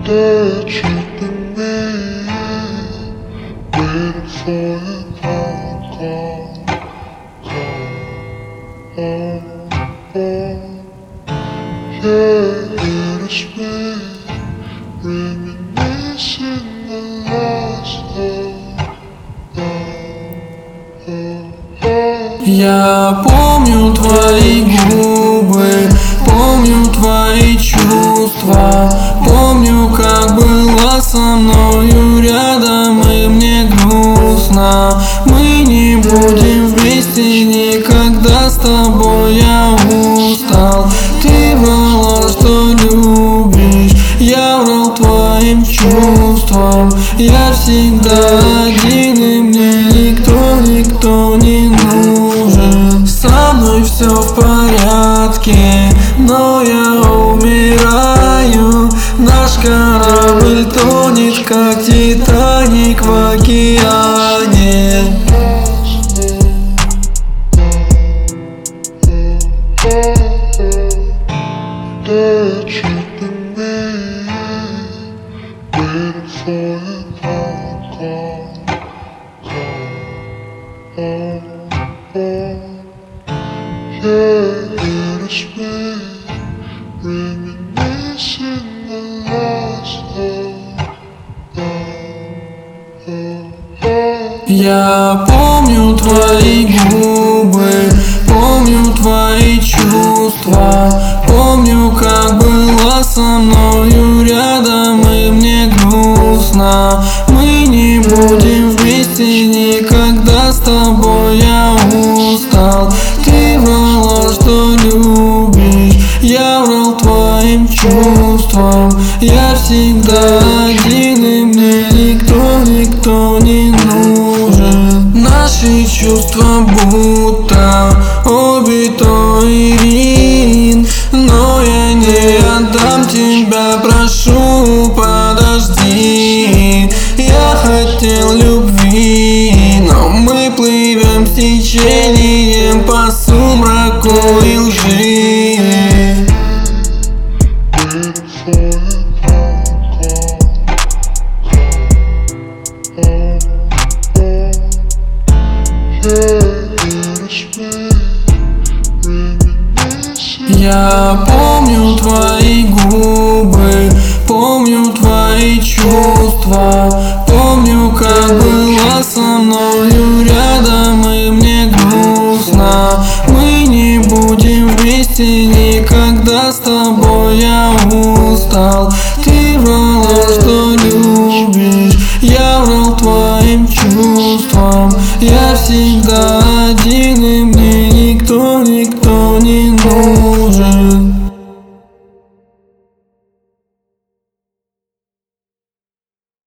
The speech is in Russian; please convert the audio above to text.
that you've been waiting for your call. Yeah, it is me, reminiscing the last Я помню твои губы, помню твои чувства, помню, как была со мною рядом, и мне грустно. Мы не будем вместе никогда, с тобой я устал. Ты врала, что любишь, я врал твоим чувствам. Я всегда один, и мне никто не нужен. Со мной все в порядке, но я умираю. Наш корабль тонет, как Титаник в океане. that you've been waiting for your call. Yeah, it is me, reminiscing the last Я помню твои губы, помню твои чувства, помню, как была со мною рядом, и мне грустно. Мы не будем вместе никогда, с тобой я устал. Ты врала, что любишь, я врал твоим чувствам. Я всегда один, и мне никто не нужен. Наши чувства будто убитой Ирин, но я не отдам тебя, прошу, подожди. Я хотел любви, но мы плывем с течением по сумраку и лжи. Я помню твои губы, помню твои чувства, помню, как была со мною рядом, и мне грустно. Мы не будем вместе никогда, с тобой я устал. Ты врала, что любишь, я врал твоим чувствам. Я всегда один,